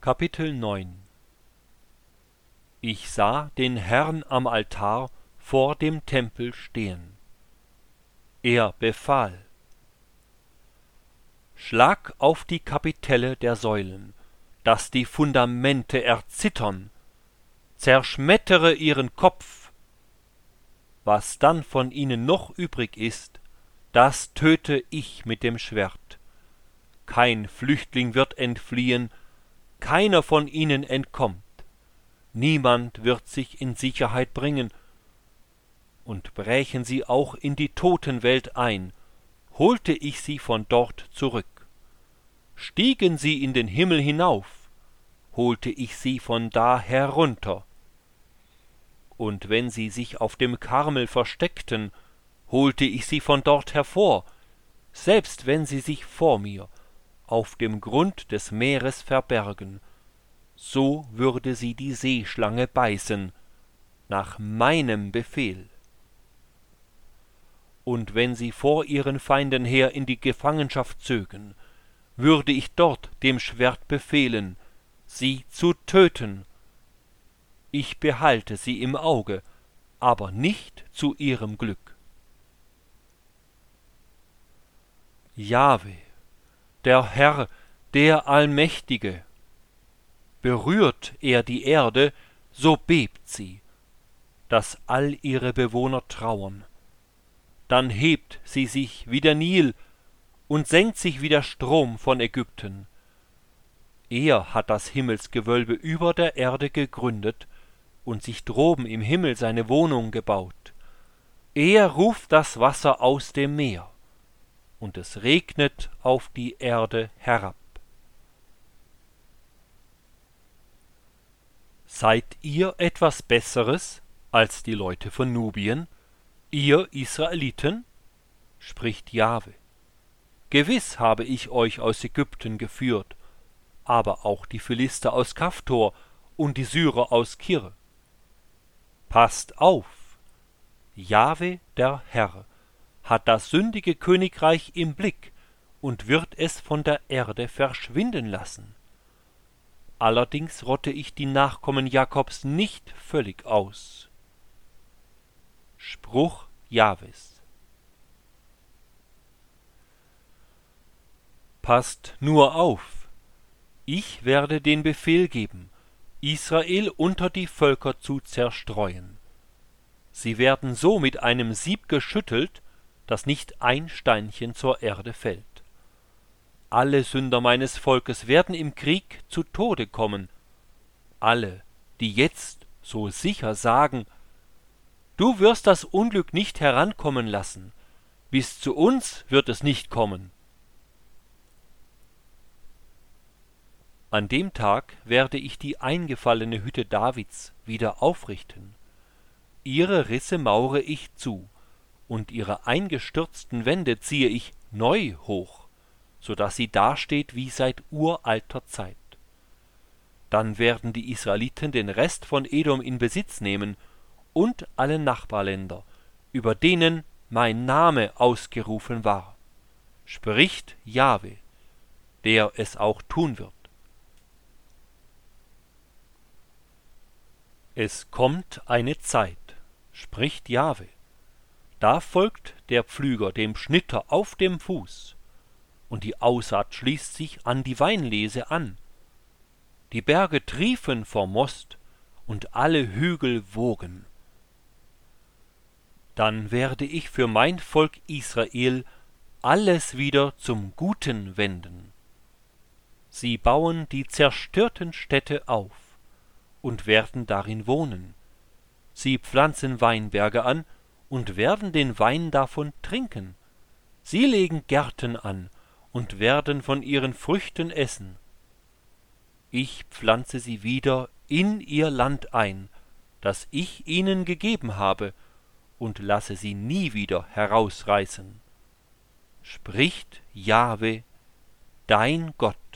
Kapitel 9. Ich sah den Herrn am Altar vor dem Tempel stehen. Er befahl: Schlag auf die Kapitelle der Säulen, dass die Fundamente erzittern, zerschmettere ihren Kopf. Was dann von ihnen noch übrig ist, das töte ich mit dem Schwert. Kein Flüchtling wird entfliehen, keiner von ihnen entkommt. Niemand wird sich in Sicherheit bringen. Und brächen sie auch in die Totenwelt ein, holte ich sie von dort zurück. Stiegen sie in den Himmel hinauf, holte ich sie von da herunter. Und wenn sie sich auf dem Karmel versteckten, holte ich sie von dort hervor, selbst wenn sie sich vor mir auf dem Grund des Meeres verbergen, so würde sie die Seeschlange beißen, nach meinem Befehl. Und wenn sie vor ihren Feinden her in die Gefangenschaft zögen, würde ich dort dem Schwert befehlen, sie zu töten. Ich behalte sie im Auge, aber nicht zu ihrem Glück. Jahwe, der Herr, der Allmächtige. Berührt er die Erde, so bebt sie, dass all ihre Bewohner trauern. Dann hebt sie sich wie der Nil und senkt sich wie der Strom von Ägypten. Er hat das Himmelsgewölbe über der Erde gegründet und sich droben im Himmel seine Wohnung gebaut. Er ruft das Wasser aus dem Meer, und es regnet auf die Erde herab. Seid ihr etwas Besseres als die Leute von Nubien, ihr Israeliten? Spricht Jahwe. Gewiss habe ich euch aus Ägypten geführt, aber auch die Philister aus Kaftor und die Syrer aus Kir. Passt auf! Jahwe, der Herr, hat das sündige Königreich im Blick und wird es von der Erde verschwinden lassen. Allerdings rotte ich die Nachkommen Jakobs nicht völlig aus. Spruch Jahwes. Passt nur auf! Ich werde den Befehl geben, Israel unter die Völker zu zerstreuen. Sie werden so mit einem Sieb geschüttelt, dass nicht ein Steinchen zur Erde fällt. Alle Sünder meines Volkes werden im Krieg zu Tode kommen. Alle, die jetzt so sicher sagen, du wirst das Unglück nicht herankommen lassen, bis zu uns wird es nicht kommen. An dem Tag werde ich die eingefallene Hütte Davids wieder aufrichten. Ihre Risse maure ich zu, und ihre eingestürzten Wände ziehe ich neu hoch, so dass sie dasteht wie seit uralter Zeit. Dann werden die Israeliten den Rest von Edom in Besitz nehmen und alle Nachbarländer, über denen mein Name ausgerufen war, spricht Jahwe, der es auch tun wird. Es kommt eine Zeit, spricht Jahwe, da folgt der Pflüger dem Schnitter auf dem Fuß, und die Aussaat schließt sich an die Weinlese an. Die Berge triefen vor Most, und alle Hügel wogen. Dann werde ich für mein Volk Israel alles wieder zum Guten wenden. Sie bauen die zerstörten Städte auf und werden darin wohnen. Sie pflanzen Weinberge an und werden den Wein davon trinken. Sie legen Gärten an und werden von ihren Früchten essen. Ich pflanze sie wieder in ihr Land ein, das ich ihnen gegeben habe, und lasse sie nie wieder herausreißen. Spricht Jahwe, dein Gott.